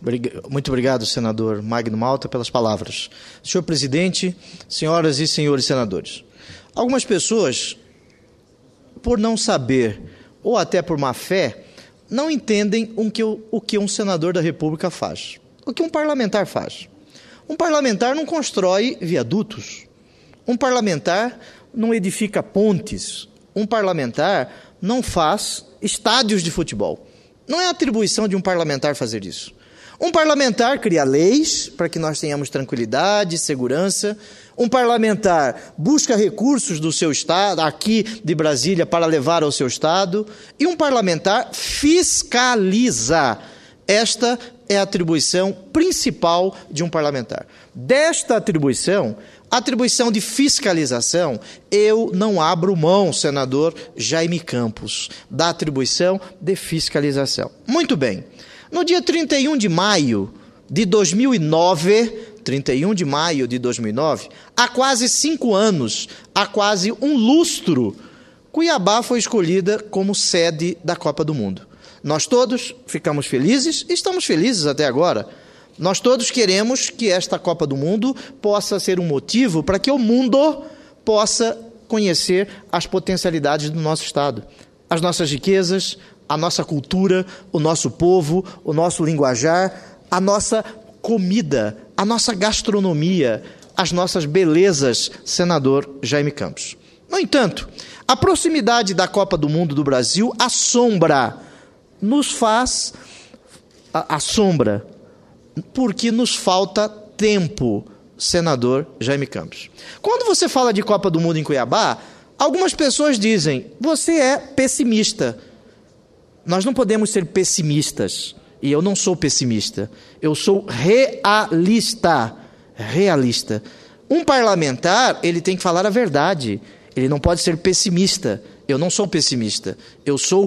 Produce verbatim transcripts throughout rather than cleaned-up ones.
Muito obrigado, senador Magno Malta, pelas palavras. Senhor presidente, senhoras e senhores senadores, algumas pessoas, por não saber, ou até por má fé, não entendem o que, o que um senador da República faz, o que um parlamentar faz. Um parlamentar não constrói viadutos, um parlamentar não edifica pontes, um parlamentar não faz estádios de futebol. Não é atribuição de um parlamentar fazer isso. Um parlamentar cria leis para que nós tenhamos tranquilidade, segurança. Um parlamentar busca recursos do seu estado, aqui de Brasília, para levar ao seu estado. E um parlamentar fiscaliza. Esta é a atribuição principal de um parlamentar. Desta atribuição, atribuição de fiscalização, eu não abro mão, senador Jaime Campos, da atribuição de fiscalização. Muito bem. No dia trinta e um de maio de dois mil e nove, trinta e um de maio de dois mil e nove, há quase cinco anos, há quase um lustro, Cuiabá foi escolhida como sede da Copa do Mundo. Nós todos ficamos felizes, estamos felizes até agora. Nós todos queremos que esta Copa do Mundo possa ser um motivo para que o mundo possa conhecer as potencialidades do nosso estado, as nossas riquezas, a nossa cultura, o nosso povo, o nosso linguajar, a nossa comida, a nossa gastronomia, as nossas belezas, senador Jaime Campos. No entanto, a proximidade da Copa do Mundo do Brasil assombra, nos faz, assombra, porque nos falta tempo, senador Jaime Campos. Quando você fala de Copa do Mundo em Cuiabá, algumas pessoas dizem, você é pessimista. Nós não podemos ser pessimistas, e eu não sou pessimista, eu sou realista, realista. Um parlamentar, ele tem que falar a verdade, ele não pode ser pessimista. Eu não sou pessimista, eu sou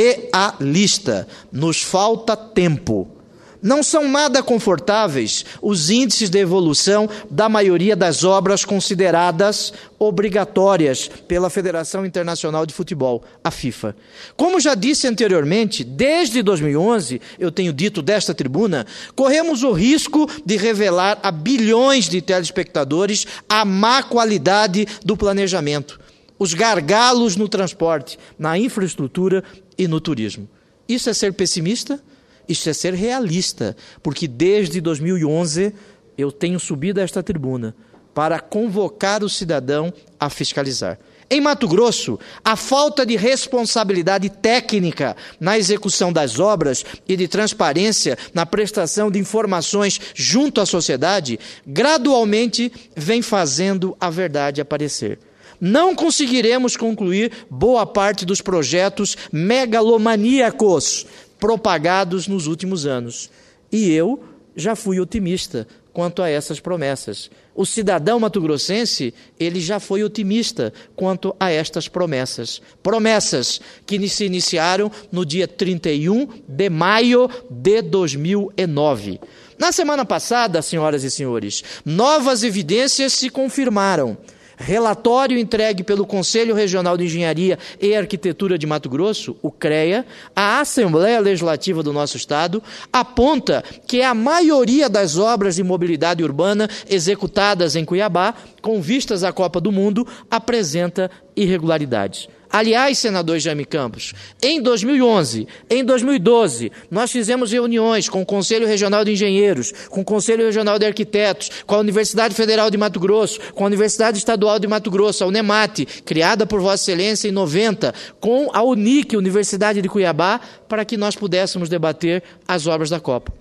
realista. Nos falta tempo. Não são nada confortáveis os índices de evolução da maioria das obras consideradas obrigatórias pela Federação Internacional de Futebol, a FIFA. Como já disse anteriormente, desde dois mil e onze, eu tenho dito desta tribuna, corremos o risco de revelar a bilhões de telespectadores a má qualidade do planejamento, os gargalos no transporte, na infraestrutura e no turismo. Isso é ser pessimista? Isso é ser realista, porque desde dois mil e onze eu tenho subido a esta tribuna para convocar o cidadão a fiscalizar. Em Mato Grosso, a falta de responsabilidade técnica na execução das obras e de transparência na prestação de informações junto à sociedade, gradualmente vem fazendo a verdade aparecer. Não conseguiremos concluir boa parte dos projetos megalomaníacos propagados nos últimos anos. E eu já fui otimista quanto a essas promessas. O cidadão mato-grossense, ele já foi otimista quanto a estas promessas. Promessas que se iniciaram no dia trinta e um de maio de dois mil e nove. Na semana passada, senhoras e senhores, novas evidências se confirmaram. Relatório entregue pelo Conselho Regional de Engenharia e Arquitetura de Mato Grosso, o CREA, à Assembleia Legislativa do nosso estado, aponta que a maioria das obras de mobilidade urbana executadas em Cuiabá, com vistas à Copa do Mundo, apresenta irregularidades. Aliás, senador Jaime Campos, em dois mil e onze, em dois mil e doze, nós fizemos reuniões com o Conselho Regional de Engenheiros, com o Conselho Regional de Arquitetos, com a Universidade Federal de Mato Grosso, com a Universidade Estadual de Mato Grosso, a UNEMAT, criada por Vossa Excelência em noventa, com a UNIC, Universidade de Cuiabá, para que nós pudéssemos debater as obras da Copa.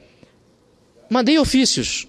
Mandei ofícios,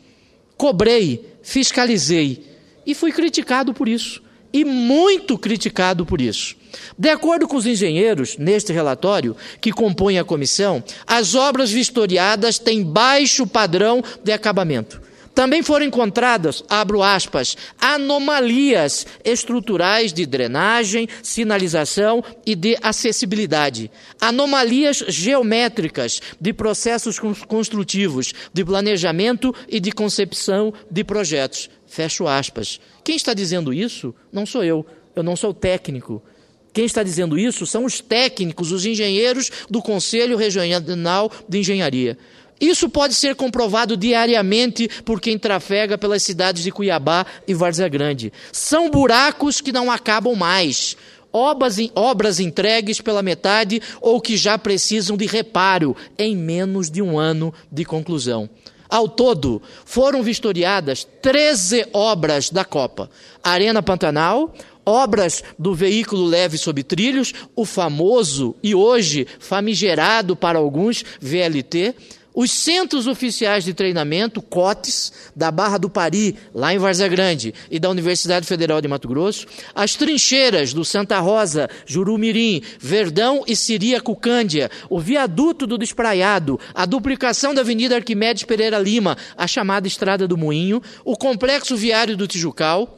cobrei, fiscalizei e fui criticado por isso. E muito criticado por isso. De acordo com os engenheiros, neste relatório, que compõem a comissão, as obras vistoriadas têm baixo padrão de acabamento. Também foram encontradas, abro aspas, anomalias estruturais de drenagem, sinalização e de acessibilidade. Anomalias geométricas de processos construtivos, de planejamento e de concepção de projetos. Fecho aspas. Quem está dizendo isso não sou eu, eu não sou técnico. Quem está dizendo isso são os técnicos, os engenheiros do Conselho Regional de Engenharia. Isso pode ser comprovado diariamente por quem trafega pelas cidades de Cuiabá e Várzea Grande. São buracos que não acabam mais. Obras, obras entregues pela metade ou que já precisam de reparo em menos de um ano de conclusão. Ao todo, foram vistoriadas treze obras da Copa. Arena Pantanal, obras do veículo leve sob trilhos, o famoso e hoje famigerado para alguns V L T, os centros oficiais de treinamento, COTES, da Barra do Pari, lá em Várzea Grande, e da Universidade Federal de Mato Grosso, as trincheiras do Santa Rosa, Jurumirim, Verdão e Siriacucândia, o viaduto do Despraiado, a duplicação da Avenida Arquimedes Pereira Lima, a chamada Estrada do Moinho, o complexo viário do Tijucal,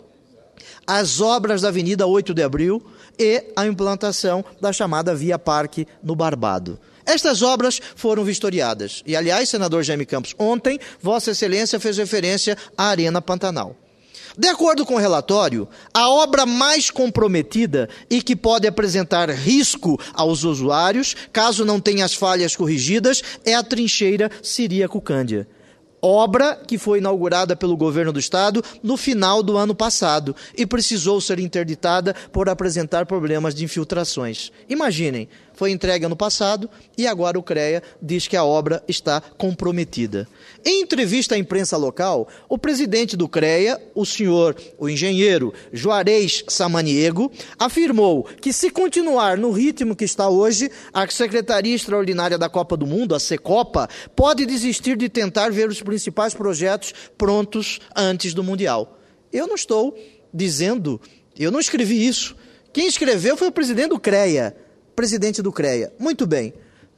as obras da Avenida oito de abril e a implantação da chamada Via Parque no Barbado. Estas obras foram vistoriadas. E, aliás, senador Jaime Campos, ontem, Vossa Excelência fez referência à Arena Pantanal. De acordo com o relatório, a obra mais comprometida e que pode apresentar risco aos usuários, caso não tenha as falhas corrigidas, é a trincheira Siriacucândia. Obra que foi inaugurada pelo governo do estado no final do ano passado e precisou ser interditada por apresentar problemas de infiltrações. Imaginem, foi entregue ano passado e agora o CREA diz que a obra está comprometida. Em entrevista à imprensa local, o presidente do CREA, o senhor, o engenheiro Juarez Samaniego, afirmou que se continuar no ritmo que está hoje, a Secretaria Extraordinária da Copa do Mundo, a Secopa, pode desistir de tentar ver os principais projetos prontos antes do Mundial. Eu não estou dizendo, eu não escrevi isso. Quem escreveu foi o presidente do CREA. Presidente do CREA. Muito bem.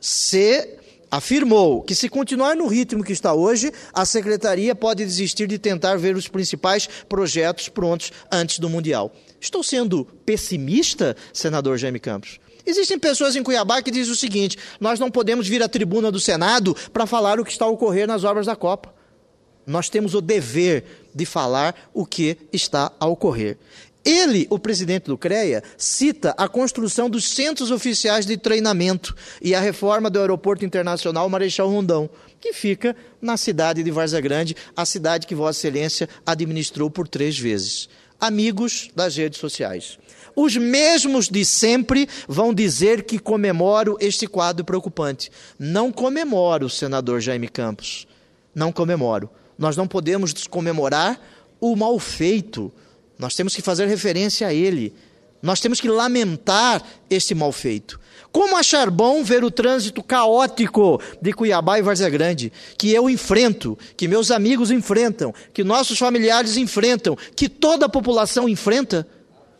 Se afirmou que se continuar no ritmo que está hoje, a Secretaria pode desistir de tentar ver os principais projetos prontos antes do Mundial. Estou sendo pessimista, senador Jaime Campos? Existem pessoas em Cuiabá que dizem o seguinte: nós não podemos vir à tribuna do Senado para falar o que está a ocorrer nas obras da Copa. Nós temos o dever de falar o que está a ocorrer. Ele, o presidente do CREA, cita a construção dos centros oficiais de treinamento e a reforma do Aeroporto Internacional Marechal Rondão, que fica na cidade de Várzea Grande, a cidade que Vossa Excelência administrou por três vezes. Amigos das redes sociais, os mesmos de sempre vão dizer que comemoro este quadro preocupante. Não comemoro, senador Jaime Campos, não comemoro. Nós não podemos comemorar o mal feito. Nós temos que fazer referência a ele. Nós temos que lamentar esse mal feito. Como achar bom ver o trânsito caótico de Cuiabá e Várzea Grande, que eu enfrento, que meus amigos enfrentam, que nossos familiares enfrentam, que toda a população enfrenta?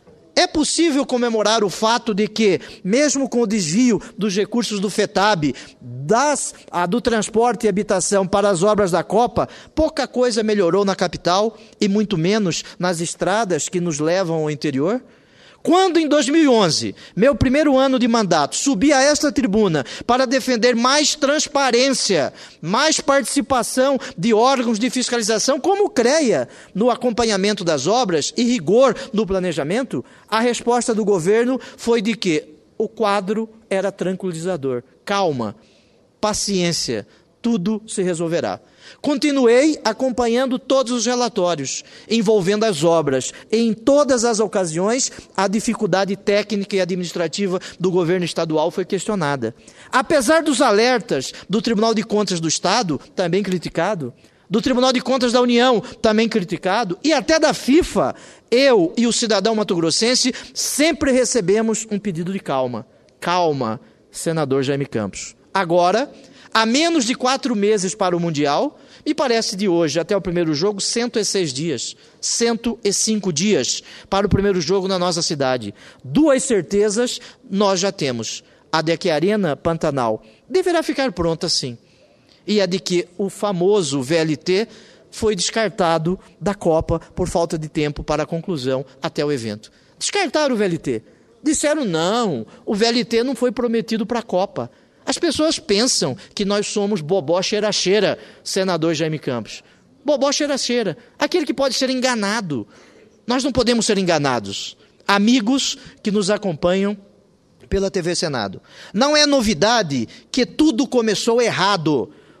É possível comemorar o fato de que, mesmo com o desvio dos recursos do FETAB, das, a, do transporte e habitação para as obras da Copa, pouca coisa melhorou na capital e muito menos nas estradas que nos levam ao interior? Quando, em dois mil e onze, meu primeiro ano de mandato, subi a esta tribuna para defender mais transparência, mais participação de órgãos de fiscalização, como o CREA, no acompanhamento das obras e rigor no planejamento, a resposta do governo foi de que o quadro era tranquilizador. Calma, paciência, tudo se resolverá. Continuei acompanhando todos os relatórios envolvendo as obras. Em todas as ocasiões, a dificuldade técnica e administrativa do governo estadual foi questionada. Apesar dos alertas do Tribunal de Contas do Estado, também criticado, do Tribunal de Contas da União, também criticado, e até da FIFA, eu e o cidadão mato-grossense sempre recebemos um pedido de calma. Calma, senador Jaime Campos. Agora, há menos de quatro meses para o Mundial, me parece de hoje até o primeiro jogo, cento e seis dias, cento e cinco dias para o primeiro jogo na nossa cidade. Duas certezas nós já temos. A de que a Arena Pantanal deverá ficar pronta sim. E a de que o famoso V L T foi descartado da Copa por falta de tempo para a conclusão até o evento. Descartaram o V L T. Disseram não, o V L T não foi prometido para a Copa. As pessoas pensam que nós somos bobó cheira-cheira, senador Jaime Campos. Bobó cheira-cheira, aquele que pode ser enganado. Nós não podemos ser enganados. Amigos que nos acompanham pela T V Senado. Não é novidade que tudo começou errado.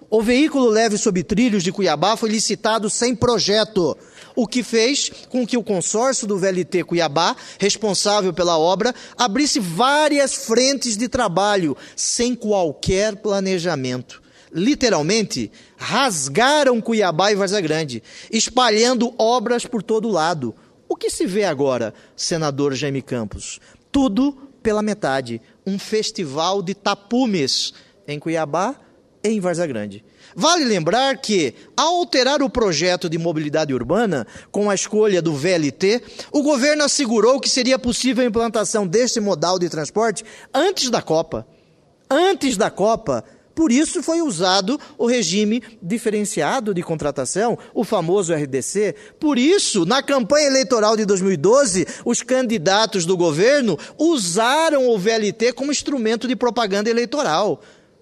O veículo leve sob trilhos de Cuiabá foi licitado sem projeto, o que fez com que o consórcio do V L T Cuiabá, responsável pela obra, abrisse várias frentes de trabalho sem qualquer planejamento. Literalmente, rasgaram Cuiabá e Várzea Grande, espalhando obras por todo lado. O que se vê agora, senador Jaime Campos? Tudo pela metade. Um festival de tapumes em Cuiabá e em Várzea Grande. Vale lembrar que, ao alterar o projeto de mobilidade urbana, com a escolha do V L T, o governo assegurou que seria possível a implantação deste modal de transporte antes da Copa. Antes da Copa. Por isso foi usado o regime diferenciado de contratação, o famoso R D C. Por isso, na campanha eleitoral de dois mil e doze, os candidatos do governo usaram o V L T como instrumento de propaganda eleitoral.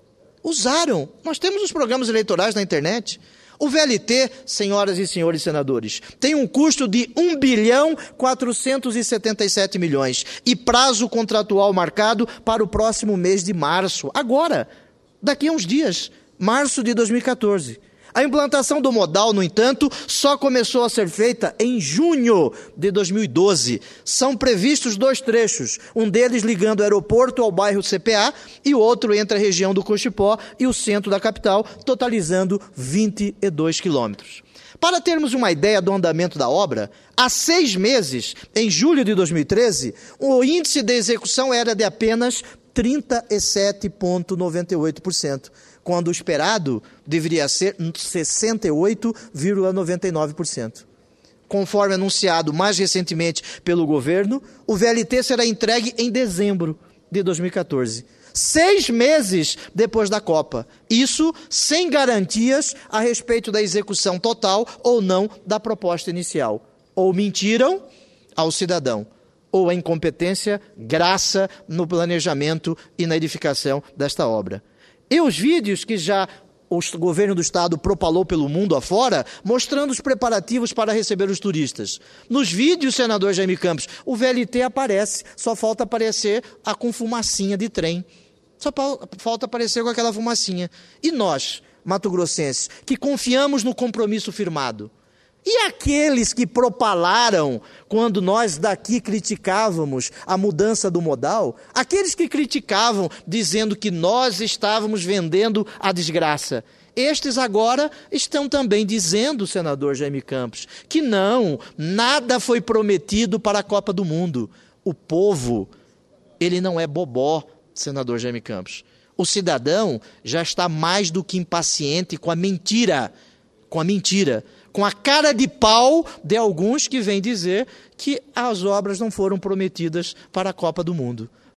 Usaram. Nós temos os programas eleitorais na internet. O V L T, senhoras e senhores senadores, tem um custo de um bilhão quatrocentos e setenta e sete milhões e prazo contratual marcado para o próximo mês de março. Agora, daqui a uns dias, março de dois mil e quatorze. A implantação do modal, no entanto, só começou a ser feita em junho de dois mil e doze. São previstos dois trechos, um deles ligando o aeroporto ao bairro C P A e o outro entre a região do Cochipó e o centro da capital, totalizando vinte e dois quilômetros. Para termos uma ideia do andamento da obra, há seis meses, em julho de dois mil e treze, o índice de execução era de apenas trinta e sete vírgula noventa e oito por cento, quando o esperado deveria ser sessenta e oito vírgula noventa e nove por cento. Conforme anunciado mais recentemente pelo governo, o V L T será entregue em dezembro de dois mil e quatorze, seis meses depois da Copa. Isso sem garantias a respeito da execução total ou não da proposta inicial. Ou mentiram ao cidadão, ou a incompetência graça no planejamento e na edificação desta obra. E os vídeos que já o governo do estado propalou pelo mundo afora, mostrando os preparativos para receber os turistas. Nos vídeos, senador Jaime Campos, o V L T aparece, só falta aparecer a com fumacinha de trem. Só falta aparecer com aquela fumacinha. E nós, mato-grossenses, que confiamos no compromisso firmado, e aqueles que propalaram quando nós daqui criticávamos a mudança do modal? Aqueles que criticavam dizendo que nós estávamos vendendo a desgraça. Estes agora estão também dizendo, senador Jaime Campos, que não, nada foi prometido para a Copa do Mundo. O povo, ele não é bobó, senador Jaime Campos. O cidadão já está mais do que impaciente com a mentira, com a mentira. Com a cara de pau de alguns que vêm dizer que as obras não foram prometidas para a Copa do Mundo.